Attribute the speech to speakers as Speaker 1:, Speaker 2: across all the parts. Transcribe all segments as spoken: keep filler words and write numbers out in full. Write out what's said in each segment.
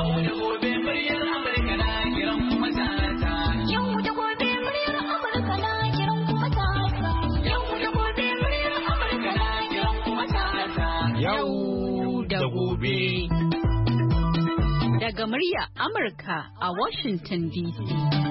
Speaker 1: Daga murya Amurka a Washington D C.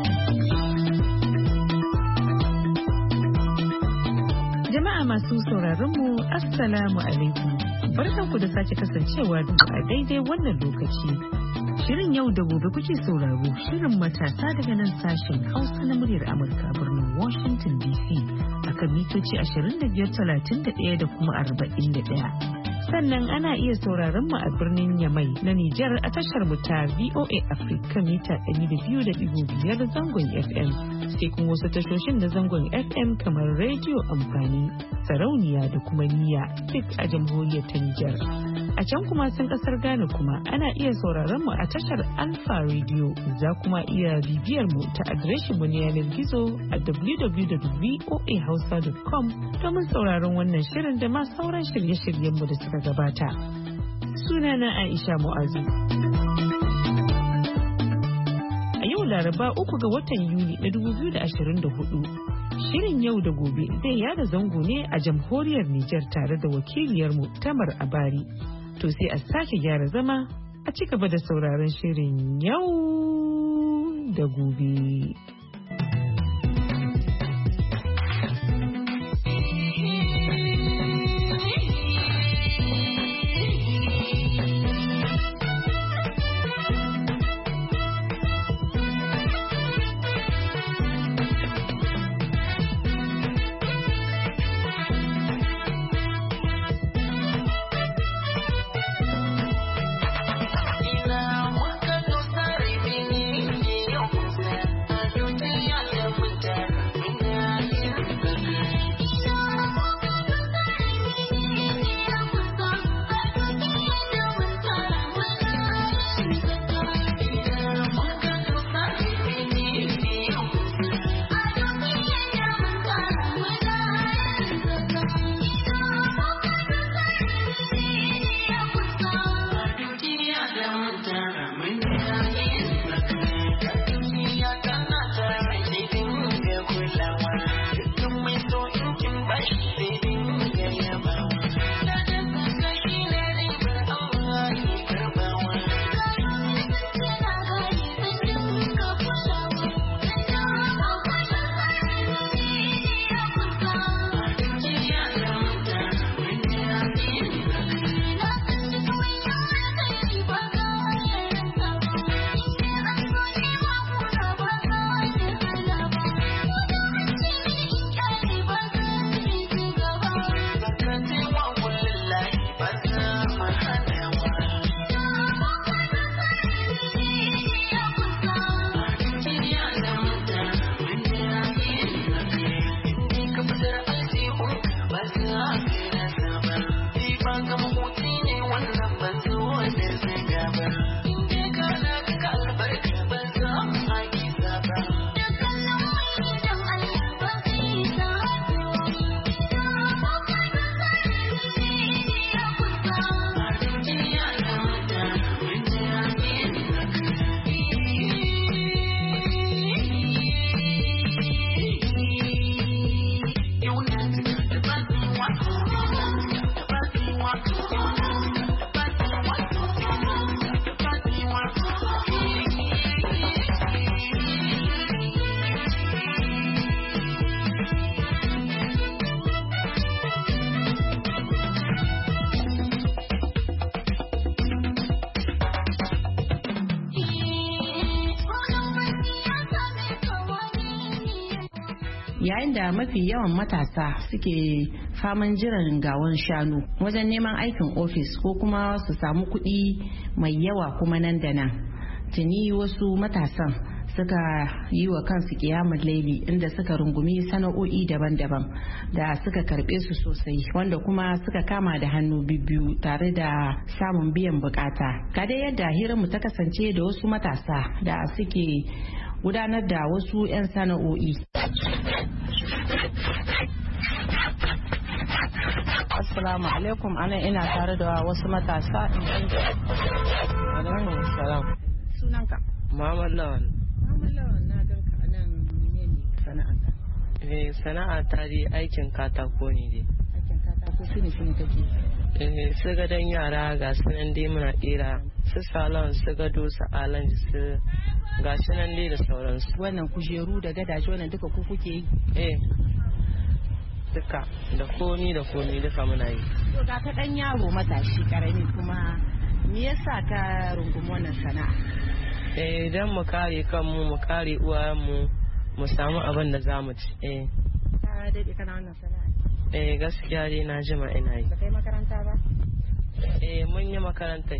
Speaker 2: Jama'a masu sauraron mu Assalamu alaikum. Barkanku da sake kasancewa da a daidai wannan lokaci. Shirin yau da gobe kuke sauraro, shirin matasa daga nan sashen Hausa na muryar Amurka a birnin Washington D C akan mitoci ashirin da biyar, talatin da ɗaya da kuma arba'in da ɗaya. Sannan ana iya sauraron mu a birnin Yamai na Nijar a tashar mu ta V O A Africa mita ɗari da biyu da ɗigo biyar zangon F M. Sai kuma wasu tashoshin na zangon F M kamar rediyo amfani, sarauniya da kuma niyya duk a jamhuriyar ta Nijar. A can kuma sun kasar Ghana kuma ana iya sauraron mu a tashar Alpha Radio. Za kuma iya bibiyar mu ta adireshin mu na yanar gizo a w w w dot v o a hausa dot com domin sauraron wannan shirin da ma sauran shirye-shiryen mu da suka gabata. Sunana Aisha Mu'azu. A yau Laraba uku ga watan Yuli na dubu biyu da ashirin da hudu. Shirin yau da gobe zai yada zango ne a jamhuriyar Nijar tare da wakiliyarmu Tamar Abari. To sai a sake gyara zama a ci gaba da sauraron shirin yau da gobe.
Speaker 3: Yayin da mafi yawan matasa suke faman jiran gawan shanu wajen neman aikin ofis ko kuma su samu kuɗi mai yawa kuma nan da nan, tuni wasu matasan suka yi wa kansu kiyamar laili inda suka rungumi sana'o'i daban-daban da suka karbe su sosai, wanda kuma suka kama da hannu biyu tare da samun biyan bukata. Ga dai yadda hiranmu ta kasance da wasu matasa da suke gudanar da wasu 'yan sana'o'i. Assalamu alaikum, anan ina tare da wasu matasa.
Speaker 4: Alaikum salam.
Speaker 3: Sunanka?
Speaker 4: Muhammad Lawan.
Speaker 3: Muhammad Lawan, na ganka anan menene sana'arka?
Speaker 4: Eh sana'a ta dai aikin katako ne dai.
Speaker 3: Aikin katako shine shine kake?
Speaker 4: Eh su gadon yara ga sunan dai muna kera su salon su gado su alan su ga sunan dai da sauransu.
Speaker 3: Wannan kujeru da gadaje wannan duka ku kuke yi?
Speaker 4: Eh duka da komi da komi duka muna yi.
Speaker 3: To ga ka dan yaro matashi karami kuma me yasa ka rungumi wannan sana'a?
Speaker 4: Eh idan mu kare kanmu mu kare uwayenmu mu samu abin da za mu ci. Eh
Speaker 3: ka dade kana wannan sana'a?
Speaker 4: Eh gaskiya dai na jima ina yi.
Speaker 3: Ba kai makaranta ba?
Speaker 4: Eh mun yi makaranta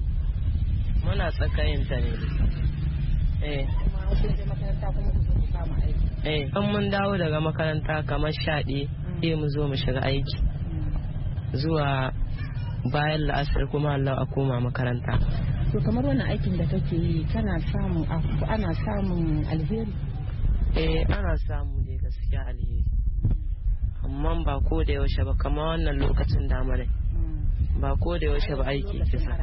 Speaker 4: muna tsakayin ta ne. Eh
Speaker 3: kuma wasu je makaranta kuma ku zo ku kama aiki?
Speaker 4: Eh kan mun dawo daga makaranta kamar shaɗe sai mu zo mu shiga aiki zuwa bayan la'asar kuma Allah a koma makaranta.
Speaker 3: To kamar wannan aikin da kake yi kana samun ana samun alheri?
Speaker 4: Eh ana samu dai gaskiya alheri amma ba ko da yaushe ba kamar wannan lokacin damare ba ko da yaushe ba aiki kisa.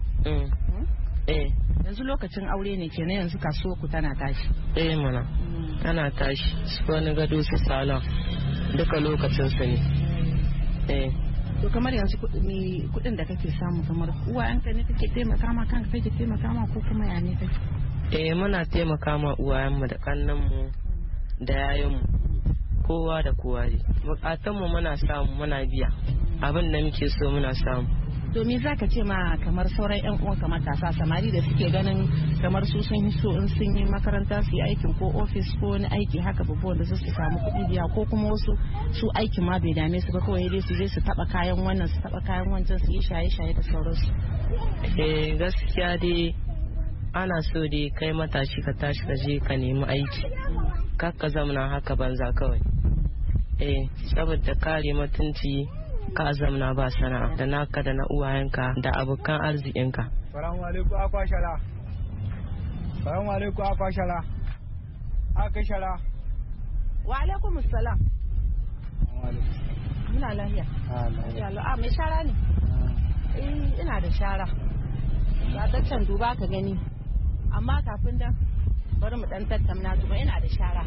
Speaker 4: Eh
Speaker 3: yanzu lokacin aure ne kenan, yanzu kasuwa ku tana tashi?
Speaker 4: Eh mana tana tashi su wani gado su salon duka lokacin su ne. Eh
Speaker 3: to kamar yanzu kudin da kake samu kamar uwayenka ne kake taimaka ma kanka kake taimaka ma ko kuma ya ne kake?
Speaker 4: Eh muna taimaka ma uwayenmu da kannanmu da yayanmu kowa da kowa ne. Bukatunmu muna samu muna biya abin da muke so muna samu.
Speaker 3: To me zaka ce ma kamar sauran yan uwanka matasa samari da suke ganin kamar su sun yi so in sun yi makaranta su yi aikin ko ofis ko wani aiki haka babban da su samu kuɗi biya ko kuma wasu su aikin ma bai dame su ba kawai dai su je su taba kayan wannan su taba kayan wancan su yi shaye-shaye da sauransu?
Speaker 4: Eh gaskiya dai ana so dai kai matashi ka tashi ka je ka nemi aiki kar ka zamana haka banza kawai. Eh saboda kare mutunci ka zamna ba sana'a da naka da na uwayenka da abokan arzikinka.
Speaker 5: Salamu alaikum akwa shala. Salamu alaikum akwa shala. Aka shala.
Speaker 3: Wa alaikum assalam. Muna lahiya.
Speaker 5: Ah lahiya.
Speaker 3: A mai shara ne? Eh ina da shara. Ga ta can duba ka gani. Amma kafin da bari mu dan tattauna kuma ina da shara.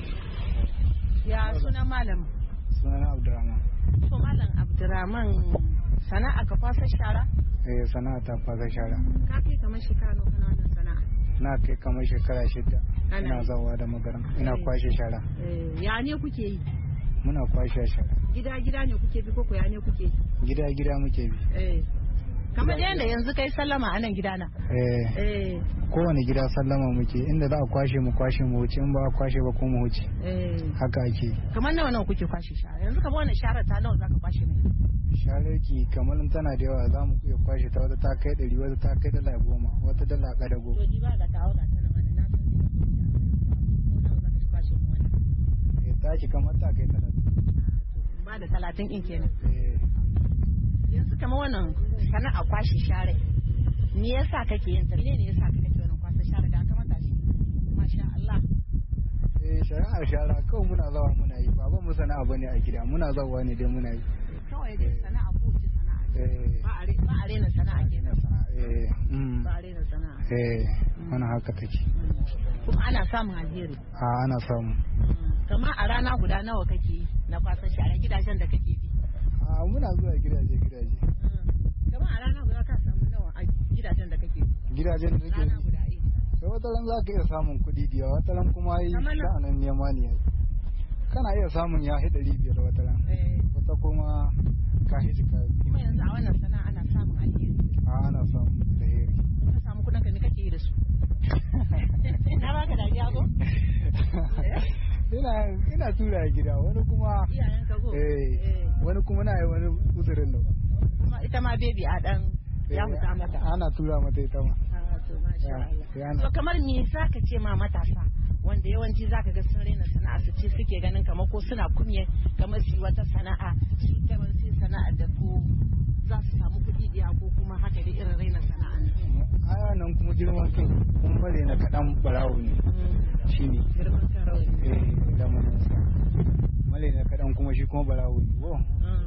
Speaker 3: Ya sunan malam?
Speaker 5: Sunan Abdurrahman.
Speaker 3: To malam Abdurrahman, sana'a ka kwasa shara?
Speaker 5: Eh sana'a ta kwasa shara.
Speaker 3: Ka kai kamar shekara nawa kana wannan sana'a?
Speaker 5: Na kai kamar shekara shida. Ina zawa da magaran. Ina kwashe shara.
Speaker 3: Eh ya ne kuke yi?
Speaker 5: Muna kwashe shara.
Speaker 3: Gida gida ne kuke bi ko ko ya ne kuke yi?
Speaker 5: Gida gida muke bi.
Speaker 3: Eh kamar yadda yanzu kai sallama a nan gidana?
Speaker 5: Eh.
Speaker 3: Eh.
Speaker 5: Kowane gida sallama muke inda za a kwashe mu kwashe mu wuce in ba a kwashe ba ko mu wuce.
Speaker 3: Eh.
Speaker 5: Haka ake.
Speaker 3: Kamar nawa nawa kuke kwashe shara? Yanzu kamar wannan shara ta nawa zaka kwashe ne?
Speaker 5: Sharar ki kamar tana da yawa za mu iya kwashe ta wata ta kai ɗari wata ta kai dala goma wata dala kada goma.
Speaker 3: To di ba ga tawo ga tana wannan na san dai ko nawa zaka kwashe mu wannan?
Speaker 5: Eh ta ki kamar ta kai talatin.
Speaker 3: Ba da talatin in kenan.
Speaker 5: Eh.
Speaker 3: Yanzu kamar wannan sana'a kwashe share me yasa kake yin ta? Ne yasa kake wannan kwashe share da aka mata shi? Masha Allah.
Speaker 5: Eh shari'ar shara kawai muna zawa muna yi ba mu sana'a bane a gida muna zawa ne dai muna yi.
Speaker 3: Kawai dai sana'a ko ce sana'a.
Speaker 5: Eh
Speaker 3: ba a ba a rena sana'a kenan.
Speaker 5: Eh
Speaker 3: ba a rena sana'a.
Speaker 5: Eh wannan haka take.
Speaker 3: Kuma ana samun alheri.
Speaker 5: A ana samu.
Speaker 3: Kamar a rana guda nawa kake yi na kwashe share gidajen da kake bi?
Speaker 5: A muna zuwa gidaje gidaje.
Speaker 3: Kamar a rana guda ka samu nawa a gidajen da kake?
Speaker 5: Gidajen da kake.
Speaker 3: Rana guda eh.
Speaker 5: Sai wata ran za ka iya samun kuɗi da yawa wata ran kuma yi sha'anin nema ne. Kana iya samun ya hi ɗari biyar wata ran. Wata kuma ka hi jika.
Speaker 3: Kuma yanzu a wannan sana'a ana samun alheri.
Speaker 5: A ana samun alheri.
Speaker 3: Ka samu kuɗin ka me kake yi da su? Na baka dariya ko?
Speaker 5: Ina ina tura gida wani kuma
Speaker 3: iyayen ka go.
Speaker 5: Eh wani kuma na yi wani uzurin nan.
Speaker 3: Kuma ita ma baby a dan ya huta mata.
Speaker 5: Ana tura mata ita ma.
Speaker 3: To masha Allah. To kamar me zaka ce ma matasa wanda yawanci zaka ga sun raina sana'a su ce suke ganin kamar ko suna kumye kamar su wata sana'a su kamar sai sana'a da ko za su samu kuɗi diya ko kuma haka da irin raina sana'a ne.
Speaker 5: Aya nan kuma girman kai kuma bare na kaɗan barawo ne. Shi ne.
Speaker 3: Girman kan rauni.
Speaker 5: Eh lamarin sa. Male na kaɗan kuma shi kuma barawo ne. Wo.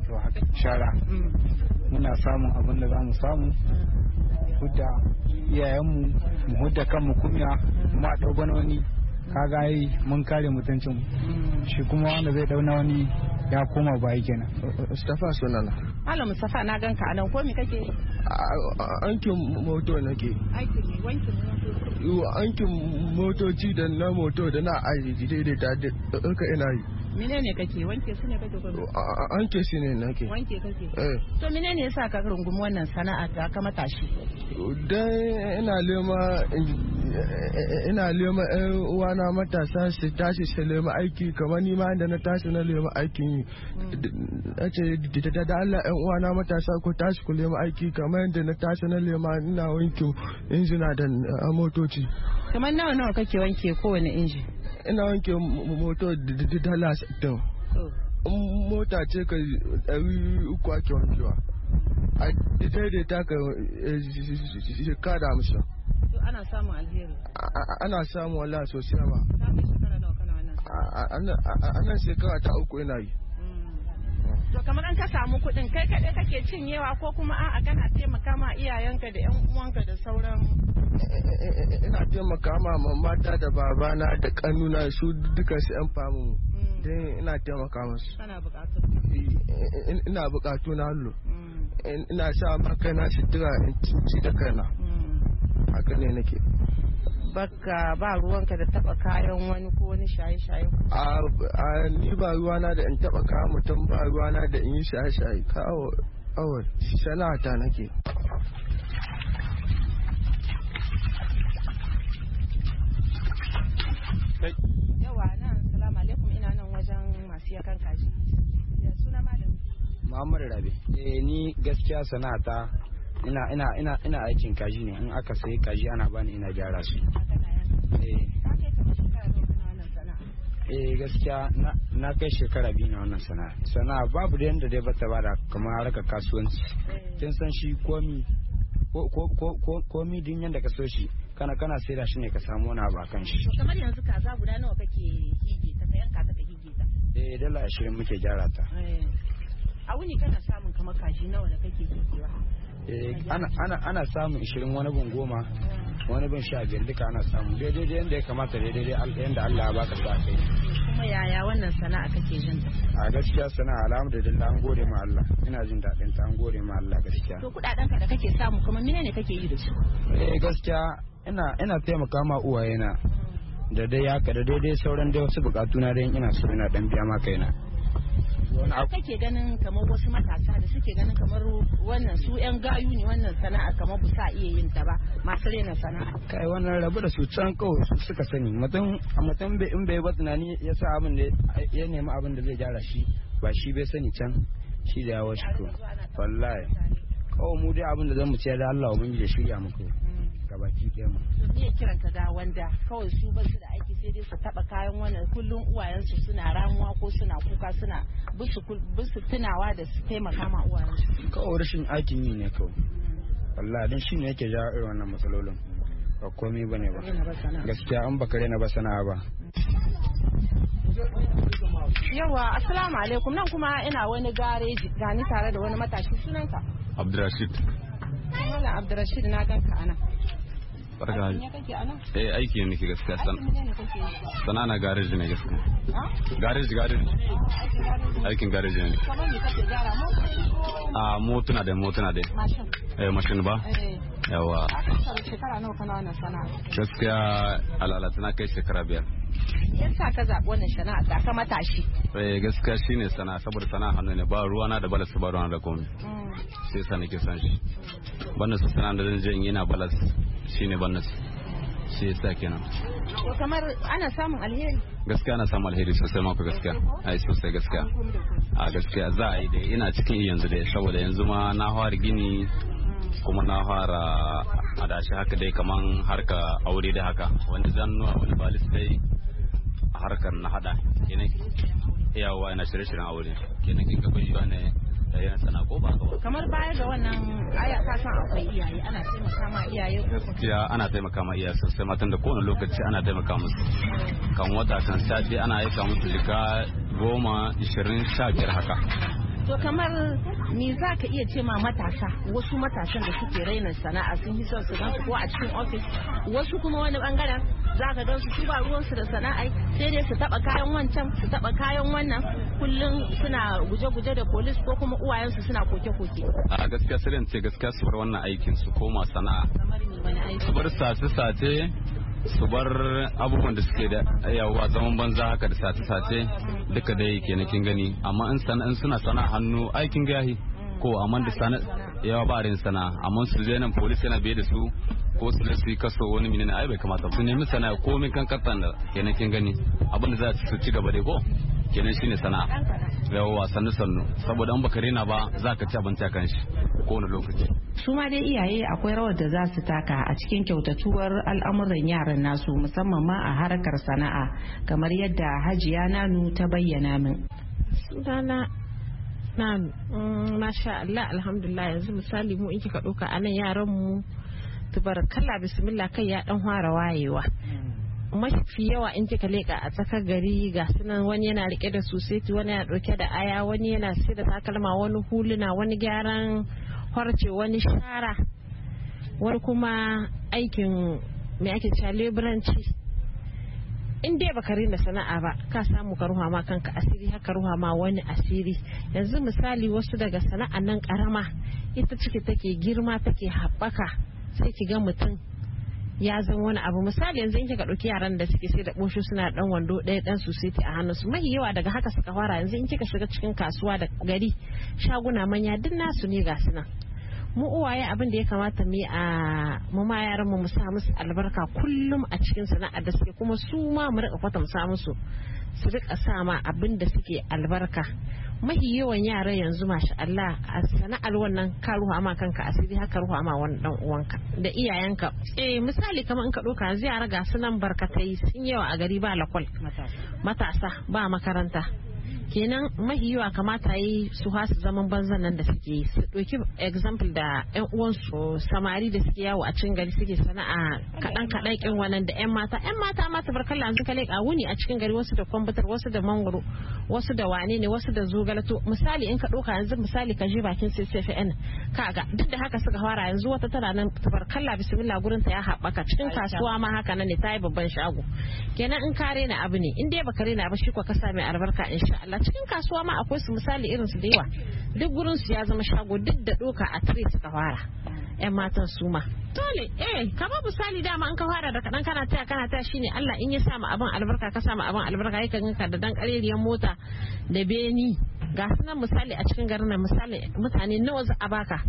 Speaker 5: to haka shara muna samun abin da za mu samu hudda iyayenmu mu hudda kanmu kumya mu a ɗau wani kaga yi mun kare mutuncin shi kuma wanda zai dauna wani ya koma bayi kenan.
Speaker 6: Mustafa sunana.
Speaker 3: Malam Mustafa na ganka anan ko me kake?
Speaker 6: Aikin moto nake.
Speaker 3: Aikin ne wankin moto.
Speaker 6: Aikin motoci da na moto da na aiki daidaita duka ina yi.
Speaker 3: Menene kake wanke su ne kake ko?
Speaker 6: Anke su ne nake.
Speaker 3: Wanke kake.
Speaker 6: Eh.
Speaker 3: To menene yasa ka rungumi wannan sana'a ta ka matashi?
Speaker 6: Dan ina lema ina lema ƴan uwana matasa su tashi su lema aiki kamar ni ma inda na tashi na lema aikin yi. Nace da Allah ƴan uwana matasa ku tashi ku lema aiki kamar inda na tashi na lema ina wanke injina da motoci.
Speaker 3: Kamar nawa nawa kake wanke kowane inji?
Speaker 6: Ina wanke moto da dala sittin. Mota ce ka ɗari uku ake wankewa. A daidaita ka shekara da hamsin.
Speaker 3: To ana samun alheri?
Speaker 6: Ana samun wala sosai ba.
Speaker 3: Ta kai shekara nawa kana wannan?
Speaker 6: A nan shekara ta uku ina yi.
Speaker 3: To kamar an ka samu kuɗin kai kaɗai kake cinyewa ko kuma a'a kana taimaka ma iyayenka da 'yan uwanka da sauran?
Speaker 6: Ina taimaka ma mata da babana da kanuna su duka su 'yan famu. Dan ina taimaka musu.
Speaker 3: Kana bukatu?
Speaker 6: Ina bukatu na hallo. Ina sa ma kaina sutura in ci da kaina. Haka ne nake.
Speaker 3: Baka ba ruwanka da taba kayan wani ko wani shaye-shaye?
Speaker 6: A ni ba ruwana da in taba kayan mutum, ba ruwana da in yi shaye-shaye. Kawo awai sana'ata nake.
Speaker 3: Yawa nan salamu alaikum, ina nan wajen masu yakan kaji. Ya suna malam?
Speaker 7: Muhammadu Rabi. Eh ni gaskiya sana'ata ina ina ina ina aikin kaji ne, in aka sayi kaji ana bani ina gyara su. Eh eh gaskiya na na kai shekara biyu na wannan sana'a. Sana'a babu da yanda dai bata bada kamar harkar kasuwanci. Kin san shi komi ko ko ko komi din yanda ka so shi kana kana saida shi ne ka samu wani abu akan shi.
Speaker 3: To kamar yanzu kaza guda nawa kake hige ta, ka yanka ta ka hige ta?
Speaker 7: Eh dala ashirin muke gyara ta.
Speaker 3: A wuni kana samun kamar kaji nawa da kake higewa?
Speaker 7: Eh ana ana ana samun ishirin, wani bin goma, wani bin sha biyar, duka ana samu daidai da yanda ya kamata, daidai yanda Allah ya baka sa kai.
Speaker 3: Kuma yaya wannan sana'a kake jin ta?
Speaker 7: A gaskiya sana'a alhamdulillah an gode ma Allah, ina jin daɗin ta, an gode ma Allah gaskiya.
Speaker 3: To kuɗaɗen ka da kake samu kuma menene kake yi da su?
Speaker 7: Eh gaskiya ina ina taimaka ma uwayena da dai haka da daidai sauran dai wasu bukatu na dai ina so ina dan biya ma kaina.
Speaker 3: Wani abu kake ganin kamar wasu matasa da suke ganin kamar wannan su yan gayu ne, wannan sana'a kamar ba sa iya yin ta ba, masu rena sana'a?
Speaker 7: Kai wannan rabu da su can kawai su suka sani, mutum a mutum bai in bai ba tunani ya sa abin da ya nemi abin da zai gyara shi ba shi bai sani can shi da yawa shi ko wallahi kawai mu dai abin da zan mu ce da Allah ubangiji ya shirya muku gabaki ɗaya mu.
Speaker 3: To me kiran ka ga wanda kawai su ba su da aiki sai dai su taba kayan wannan, kullum uwayensu suna ramuwa ko suna kuka suna bisu bisu tunawa da su taimaka ma uwayensu?
Speaker 7: Kawai rashin aikin yi ne kawai wallahi, dan shi ne yake jawo irin wannan matsalolin, ba komai bane ba gaskiya, an baka rena ba sana'a ba.
Speaker 3: Yawa assalamu alaikum, nan kuma ina wani gareji gani tare da wani matashi, sunanka?
Speaker 8: Abdurrashid.
Speaker 3: Malam Abdurrashid, na ganka anan.
Speaker 8: Barka.
Speaker 3: Aiki ne kake anan?
Speaker 8: Eh aiki ne kake gaskiya san. Sana na garage ne gaskiya. Garage garage. Aikin garage ne.
Speaker 3: Kamar me kake gyara mota?
Speaker 8: Ah motuna da motuna da.
Speaker 3: Mashin.
Speaker 8: Eh mashin ba?
Speaker 3: Eh.
Speaker 8: Yawa.
Speaker 3: Shekara nawa kana wannan sana'a?
Speaker 8: Gaskiya alala tana kai shekara biyar.
Speaker 3: Yasa ka zaɓi wannan sana'a ta ka matashi?
Speaker 8: Eh gaskiya shine sana'a, saboda sana'a hannu ne, ba ruwana da balas, ba ruwana da komai. Sai sa nake san shi. Bannas sana'a da zan je in yana balas shine bannas. Sai yasa kenan.
Speaker 3: To kamar ana samun alheri?
Speaker 8: Gaskiya ana samun alheri sosai mako gaskiya. Ai sosai gaskiya. A gaskiya za a yi dai, ina cikin yanzu dai, saboda yanzu ma na fara gini kuma na fara adashi haka dai, kaman harka aure da haka, wani zannuwa wani balis dai harkar na hada kenan. Yawa ina shirye-shiryen aure kenan, kin ga bai ne da yana sana ko ba ka.
Speaker 3: Kamar baya ga wannan aya ka san akwai iyaye, ana taimaka ma iyaye ko?
Speaker 8: Gaskiya ana taimaka ma iyaye sosai, matan da kowane lokaci ana taimaka musu. Kan wata kan sati ana aika musu jika goma ishirin sha biyar haka.
Speaker 3: to kamar ni za ka iya ce ma matasa wasu matasan da suke raina sana'a sun yi son su gan su ko a cikin ofis wasu kuma wani bangaren za ka gan su su ba ruwansu da sana'a sai dai su taba kayan wancan su taba kayan wannan kullum suna guje-guje da polis ko kuma uwayensu suna koke-koke.
Speaker 8: A gaskiya sai ce gaskiya su bar wannan aikin su koma sana'a. Su bar sace-sace su bar abubuwan da suke da yawa zaman banza haka da sace-sace duka dai ke na kin gani amma in suna sana hannu aikin gahi ko amma da sana yawa ba rin sana amma su zai nan police yana biye da su ko su su kaso wani minene ai bai kamata su nemi sana komai kan kattan da ke na kin gani abin da za su ci gaba dai ko kenan shine sana'a yawa sannu sannu saboda an baka rena ba za ka ci abinci a kan shi kowane lokaci.
Speaker 3: Su ma dai iyaye akwai rawar da za su taka a cikin kyautatuwar al'amuran yaran nasu musamman ma a harkar sana'a kamar yadda Hajiya Nanu ta bayyana min.
Speaker 9: Sunana Nanu, masha Allah alhamdulillah yanzu misali mu in kika ɗauka anan yaran mu tubarakalla bismillah kai ya dan fara wayewa. Mafi yawa in kika leka a tsakar gari ga sunan wani yana rike da suseti wani yana dauke da aya wani yana sai da takalma wani huluna wani gyaran harce wani shara wani kuma aikin mai ake cewa leburanci in dai baka rina sana'a ba ka samu ka ruha ma kanka asiri haka ruha ma wani asiri yanzu misali wasu daga sana'an nan karama ita ciki take girma take haɓaka sai ki ga mutum ya zan wani abu misali yanzu in kika ɗauki yaran da suke sai da ɓosho suna ɗan wando ɗaya ɗan susiti a hannunsu mahi yawa daga haka suka fara yanzu in kika shiga cikin kasuwa da gari shaguna manya duk nasu ne ga su nan mu uwaye abin da ya kamata mu yi a mu ma yaran mu mu sa musu albarka kullum a cikin sana'ar da suke kuma su ma mu rika kwatanta musu su rika sa ma abin da suke albarka mahi yawan yaran yanzu masha Allah a sana'ar wannan ka ruha ma kanka asiri haka ruha ma wani dan uwanka da iyayenka eh misali kamar in ka doka yanzu yara ga sunan barkatai sun yawa a gari ba lakwal matasa ba makaranta kenan mahi yawa kamata yi su hasu zaman banzan nan da suke yi su ɗauki example da yan uwansu samari da suke yawo a cikin gari suke sana'a kaɗan kaɗan kin wannan da yan mata yan mata ma tabarkalla yanzu ka leƙa wuni a cikin gari wasu da kwamfutar wasu da mangoro wasu da wane ne wasu da zogale to misali in ka ɗauka yanzu misali ka je bakin C C F N kaga duk da haka suka fara yanzu wata tana nan tabarkalla bismillah gurin ta ya haɓaka cikin kasuwa ma haka nan ne ta yi babban shago kenan in ka rena abu ne in dai baka rena ba shi ko ka sa mai albarka insha Allah cikin kasuwa ma akwai su misali irin su da yawa duk gurin su ya zama shago duk da doka a tare suka fara yan matan su ma dole eh kamar misali dama an ka fara da kadan kana taya kana taya shine Allah in ya sa mu abin albarka ka sa mu abin albarka yakan ganka da dan kareriyar mota da beni ga sunan misali a cikin garin nan misali mutane nawa za a baka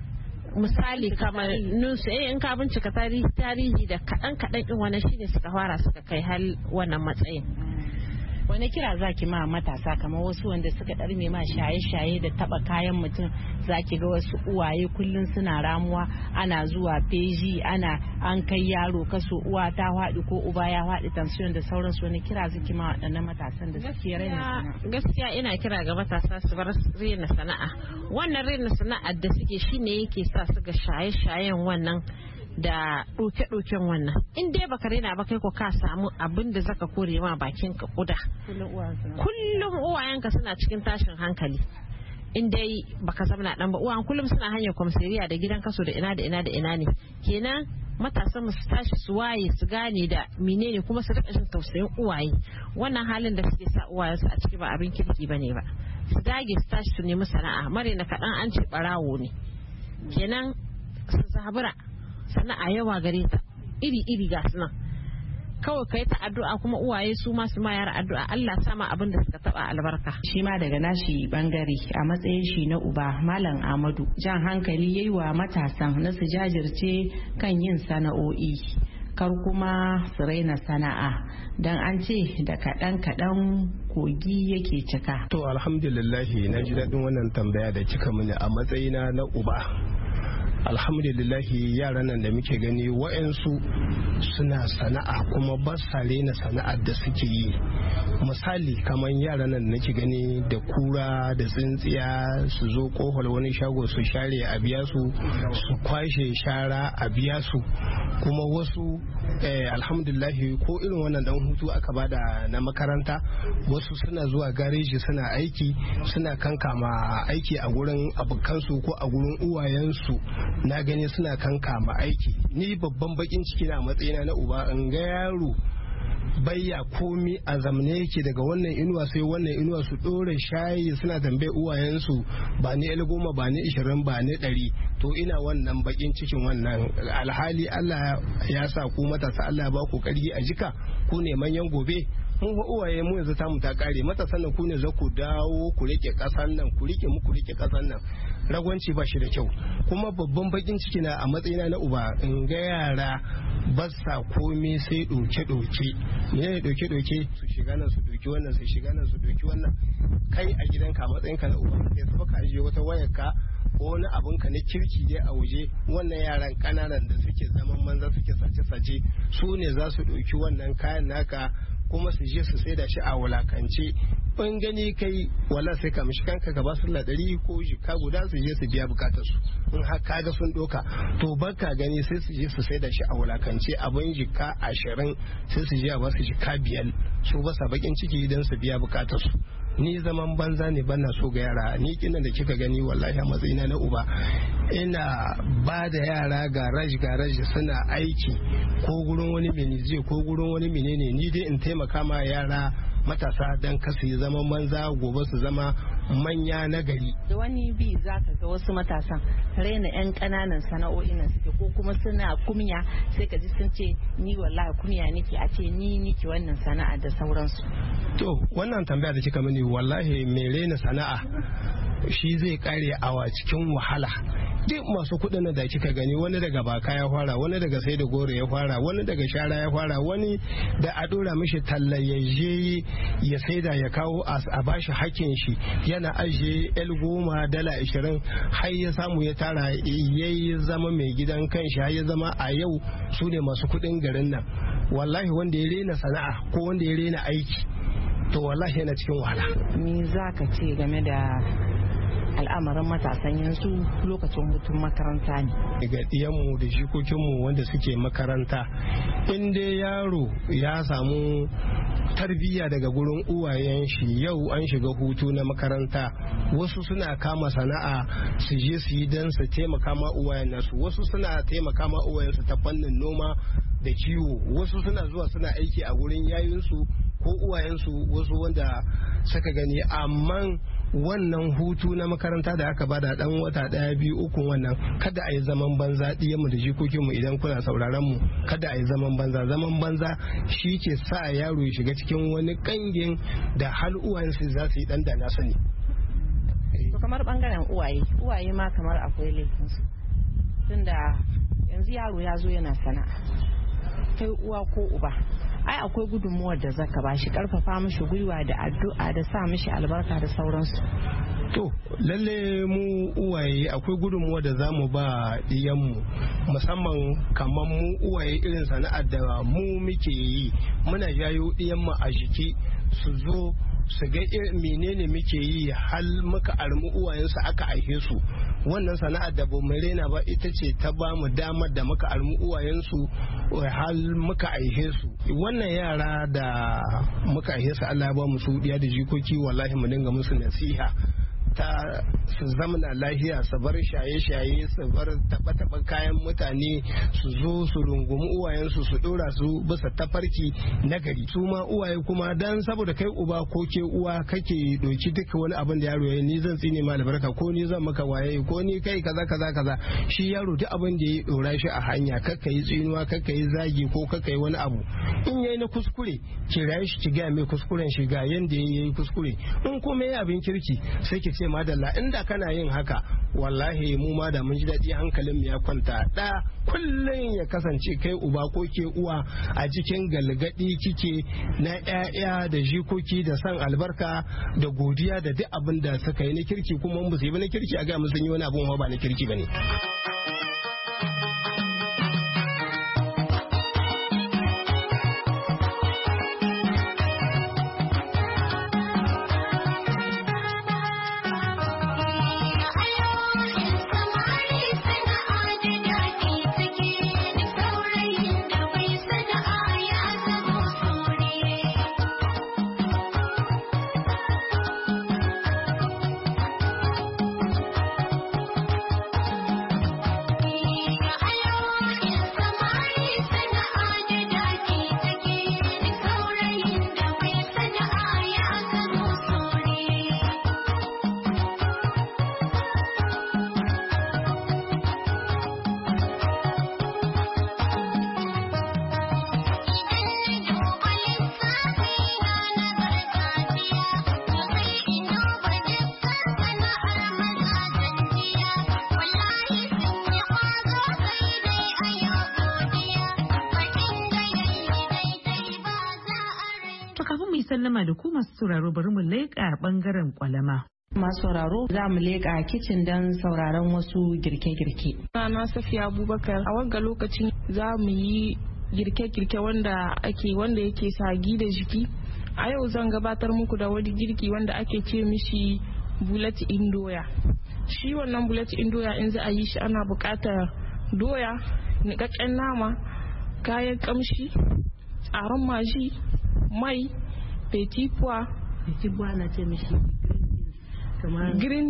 Speaker 9: misali kamar nusu eh in ka bincika tarihi tarihi da kadan kadan din wannan shine suka fara suka kai hal wannan matsayin.
Speaker 3: Wani kira zaki ma matasa kamar wasu wanda suka ɗarme ma shaye-shaye da taba kayan mutum zaki ga wasu uwaye kullum suna ramuwa ana zuwa feji ana an kai yaro kaso uwa ta haɗu ko uba ya haɗu tension da sauransu wani kira zaki ma waɗannan matasan da suke raina sana'a.
Speaker 9: Gaskiya ina kira ga matasa su bar raina sana'a wannan raina sana'a da suke shine yake sa su ga shaye-shayen wannan da ɗauke-ɗauken wannan in dai baka rena ba kai ko ka samu abin da zaka kore ma bakin ka kuda kullum uwayenka suna cikin tashin hankali in dai baka zamana dan ba uwan kullum suna hanyar kwamsiriya da gidan kaso da ina da ina da ina ne kenan matasan mu su tashi su waye su gane da menene kuma su rika jin tausayin uwaye wannan halin da suke sa uwayensu a ciki ba abin kirki bane ba su dage su tashi su nemi sana'a mare na kaɗan an ce barawo ne kenan su zabura sana'a yawa gare ta iri-iri ga sunan kawai kai ta addu'a kuma uwaye su ma su ma yara addu'a Allah sama abin da suka taba albarka.
Speaker 3: Shi ma daga nashi bangare a matsayin shi na uba Malam Ahmadu jan hankali yayi wa matasan na su jajirce kan yin sana'o'i kar kuma su raina sana'a dan an ce da kaɗan kaɗan kogi yake cika.
Speaker 6: To alhamdulillahi na ji daɗin wannan tambaya da kika mini a matsayina na uba. Alhamdulillahi yaran nan da muke gani wa'yansu suna sana'a kuma ba sa rena sana'ar da suke yi misali kamar yaran nan nake gani da kura da tsintsiya su zo kohol wani shago su share a biya su su kwashe shara a biya su
Speaker 10: kuma wasu eh, alhamdulillahi ko irin wannan dan hutu aka bada na makaranta wasu suna zuwa gareji suna aiki suna kankama aiki a gurin abokansu ko a gurin uwayensu na gani suna kankama aiki. Ni babban bakin ciki na matsayina na uba in ga yaro bayya komi a zamne yake daga wannan inuwa sai wannan inuwa su dore shayi suna tambaye uwayensu ba ni el goma ba ni ishirin ba ni ɗari. To ina wannan bakin cikin wannan alhali Allah ya sa ku matasa Allah ya ba ku karfi a jika ku ne manyan gobe. Mun ga uwaye mu yanzu tamu ta kare matasan nan ku ne za ku dawo ku rike kasan nan ku rike mu ku rike kasan nan. Ragwanci ba shi da kyau kuma babban bakin ciki na a matsayina na uba in ga yara ba sa komai sai doke-doke. Me ne doke-doke su shiga nan su doki wannan su shiga nan su doki wannan. Kai a gidanka a matsayinka na uba sai su ka ajiye wata wayar ka ko wani abun ka na kirki dai a waje wannan yaran kananan da suke zaman manza suke sace-sace su ne za su doki wannan kayan naka kuma su je su saida shi a wulakance. In gani kai wala sai ka mishi kanka ka ba su ladari ko jika guda su je su biya bukatar su. In har kaga sun doka to baka gani sai su je su saida shi a wulakance abin jika ashirin sai su je a ba su jika biyar su ba sa bakin ciki idan su biya bukatar su. Ni zaman banza ne bana so ga yara ni kinan da kika gani wallahi a matsayina na uba ina ba da yara garaj garaj suna aiki ko gurin wani menize ko gurin wani menene ni dai in taimaka ma yara matasa dan kasu zaman banza gobe su zama manya na gari.
Speaker 3: Da wani bi za ka ga wasu matasan raina 'yan ƙananan sana'o'in nan suke ko kuma suna kumya sai ka ji sun ce ni wallahi kumya nake a ce ni nake wannan sana'a da sauransu.
Speaker 10: To wannan tambaya da kika mani wallahi mai raina sana'a shi zai kare awa cikin wahala. Duk masu kuɗin da kika gani wani daga baka ya fara wani daga sai da goro ya fara wani daga shara ya fara wani da a dora mishi talla ya je ya saida ya kawo a bashi hakkin shi yana ajiye el goma dala ashirin har ya samu ya tara ya yi zama mai gidan kanshi har ya zama a yau su ne masu kuɗin garin nan. Wallahi wanda ya rena sana'a ko wanda ya rena aiki to wallahi yana cikin wahala.
Speaker 3: Ni za ka ce game da al'amarin matasan yanzu lokacin hutun makaranta ne.
Speaker 10: Ga ɗiyanmu da jikokinmu wanda suke makaranta in dai yaro ya samu tarbiyya daga gurin uwayen shi yau an shiga hutu na makaranta wasu suna kama sana'a su je su yi don su taimaka ma uwayen nasu wasu suna taimaka ma uwayen su ta fannin noma da kiwo wasu suna zuwa suna aiki a gurin yayinsu ko uwayensu wasu wanda suka gani amma wannan hutu na makaranta da aka bada dan wata daya biyu uku wannan kada a yi zaman banza mu da jikokinmu idan kuna sauraron mu kada a yi zaman banza zaman banza shi ke sa yaro ya shiga cikin wani kangin da hal uwayensu za su yi dan da na sani.
Speaker 3: To kamar bangaren uwaye uwaye ma kamar akwai laifinsu tunda yanzu yaro ya zo yana sana'a kai uwa ko uba ai akwai gudunmuwar da zaka bashi karfafa mishi gwiwa da addu'a da sa mishi albarka da sauransu.
Speaker 10: To lalle mu uwaye akwai gudunmuwa da zamu ba diyanmu musamman kamar mu uwaye irin sana'ar da mu muke yi muna jayo diyanmu a jiki su zo su ga menene muke yi hal muka armi uwayensu aka aihe su wannan sana'ar da ba mai rena ba ita ce ta ba mu damar da muka armi uwayensu hal muka aihe su wannan yara da muka aihe su Allah ya ba mu su diya da jikoki wallahi mu dinga musu nasiha ta su zamana lahiya su bar shaye-shaye su bar taba-taba kayan mutane su zo su rungumi uwayensu su dora su bisa tafarki na gari su ma uwaye kuma dan saboda kai uba ko ke uwa kake doki duka wani abin da yaro ya ni zan tsine ma albarka ko ni zan maka waye ko ni kai kaza kaza kaza shi yaro duk abin da ya dora shi a hanya kakka yi tsinuwa kakka yi zagi ko kakka yi wani abu in yayi na kuskure kiraye shi ki ga mai kuskuren shi ga yanda yayi kuskure in kuma yayi abin kirki sai ki ce madalla inda kana yin haka wallahi mu ma da mun ji daɗi hankalin mu ya kwanta da kullum ya kasance kai uba ko ke uwa a cikin galgadi kike na ƴaƴa da jikoki da san albarka da godiya da duk abin da suka yi na kirki kuma mun ba su yi na kirki a ga mun sun yi wani abun ba na kirki bane.
Speaker 2: sallama da ku masu sauraro bari mu leƙa bangaren kwalama.
Speaker 3: Masu sauraro za mu leƙa kicin don sauraron wasu girke-girke.
Speaker 11: Na Safiya Abubakar, a wanga lokacin za mu yi girke-girke wanda ake wanda yake sagi da jiki. A yau zan gabatar muku da wani girki wanda ake ce mishi bulat in doya. Shi wannan bulat in doya in za a yi shi ana buƙatar doya, niƙaƙƙen nama, kayan ƙamshi, aron maji, mai, petit pois,
Speaker 3: petit pois na ce mishi
Speaker 11: green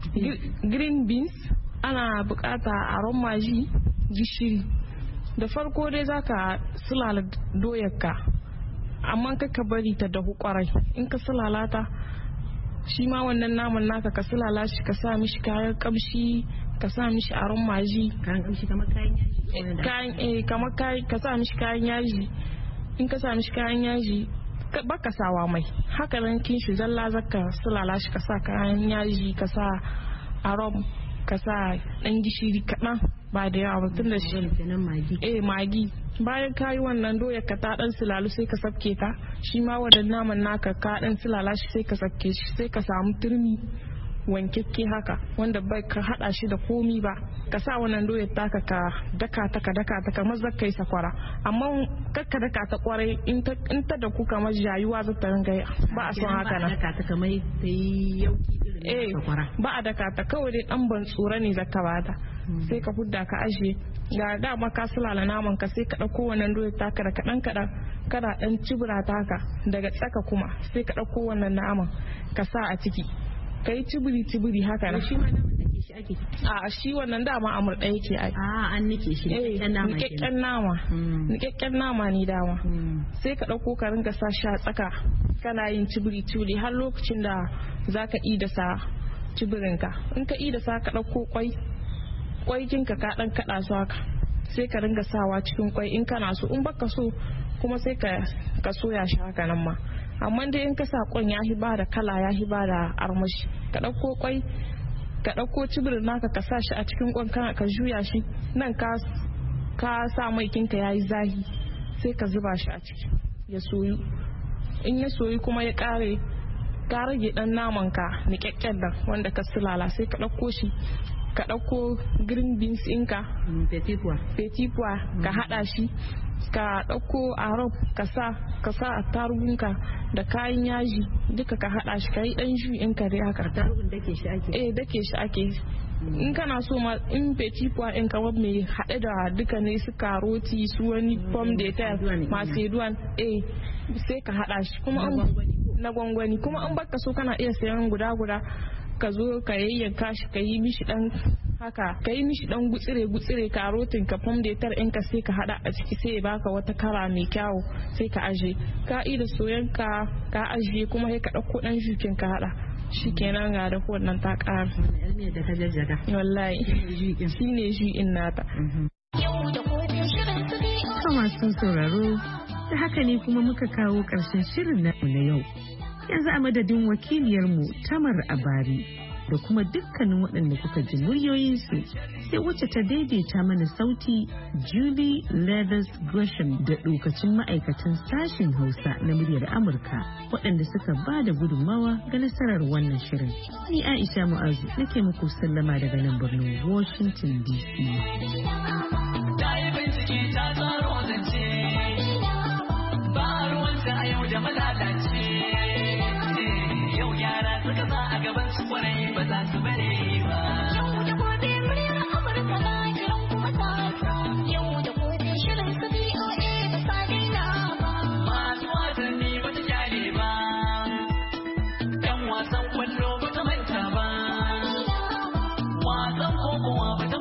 Speaker 11: green beans, ana buƙata aron maji, gishiri. Da farko dai zaka sulala doyarka, amma ka bari ta dahu kwarai. In ka sulala ta, shi ma wannan naman naka ka sulala shi, ka sa mishi kayan kamshi, ka sa mishi aron maji,
Speaker 3: kayan kamshi kamar kayan yaji,
Speaker 11: kayan eh kamar kayan, ka sa mishi kayan yaji. In ka sa mishi kayan yaji, baka sawa mai. Haka nan kin shi zalla zaka sulala shi, ka sa kayan yaji, ka sa aron, ka sa dan gishiri kaɗan, ba da yawa ba, tun da shi eh magi. Bayan ka yi wannan doya ka ta dan sulalu sai ka sabke ta, shi ma wadan naman naka ka dan sulala shi sai ka sabke shi, sai ka samu turmi wankekke haka wanda bai ka hada shi da komi ba, ka sa wannan doyar taka ka daka ta ka daka ta kamar zakkai sakwara, amma kakka daka ta kwarai, in ta in ta da ku kamar jayuwa za ta ringa ba a son haka nan.
Speaker 3: Daka ta kamar ta yi yauki
Speaker 11: irin sakwara. Ba a daka ta, kawai dai dan ban tsura ne zaka bata. Sai ka hudda ka aje, ga dama ka sulala naman ka, sai ka dauko wannan doyar taka da kadan kadan kada dan cibira taka daga tsaka, kuma sai ka dauko wannan naman ka sa a ciki, kai cibiri cibiri haka na.
Speaker 3: Shi ma naman nake shi ake.
Speaker 11: A shi wannan dama amur ɗaya yake ai.
Speaker 3: A an nike shi
Speaker 11: nikakken nama. Nikakken nama. Nikakken nama ne dama. Sai ka dauko ka ringa sa shi a tsaka, kana yin cibiri cibiri har lokacin da zaka yi da sa cibirinka. In ka yi da sa ka dauko kwai, kwaikinka ka dan kada su haka, sai ka ringa sawa cikin kwai in kana so, in baka so kuma sai ka ka soya shi haka nan ma. Amma dai in ka sa kwan ya ba da kala, ya ba da armashi. Ka dauko kwai, ka dauko cibirin naka ka sa shi a cikin kwan, kana ka juya shi, nan ka ka sa mai kinka yayi zahi, sai ka zuba shi a ciki ya soyu. In ya soyu kuma ya kare, ka rage dan naman ka niƙaƙƙen nan wanda ka sulala, sai ka dauko shi, ka ɗauko green beans ɗinka,
Speaker 3: petit pois,
Speaker 11: petit pois ka haɗa shi, ka ɗauko arab ka sa, ka sa attarugunka da kayan yaji duka ka haɗa shi, ka yi ɗan jus ɗinka dai haka.
Speaker 3: Attarugun dake shi ake?
Speaker 11: Eh dake shi ake. In kana so ma, in petit pois ɗin ka mai haɗe da duka ne, su karoti, su wani pom de terre, macedon, eh sai ka haɗa shi. Kuma na gwangwani, kuma an baka so kana iya sayan guda guda, ka zo ka yayyanka shi, ka yi mishi dan haka, ka yi mishi dan gutsire gutsire karotin ka fam da tar in ka sai ka hada a ciki, sai ya baka wata kara mai kyau, sai ka aje. Ka yi da soyanka ka aje, kuma sai ka dauko dan shukin ka hada, shikenan ga da wannan ta kara.
Speaker 3: Wannan ne da ka jajjaga.
Speaker 11: Wallahi shine ju'in nata.
Speaker 2: Yau da gobe shirin su masu sauraro, da haka ne kuma muka kawo karshen shirin namu na yau. Yanzu a madadin wakiliyarmu Tamar Abari da kuma dukkanin waɗanda kuka ji muryoyinsu, sai wacce ta daidaita mana sauti Julie Leathers Gresham da lokacin ma'aikatan sashen Hausa na muryar Amurka waɗanda suka ba da gudunmawa ga nasarar wannan shirin. Ni Aisha Mu'azu nake muku sallama daga nan birnin Washington D C.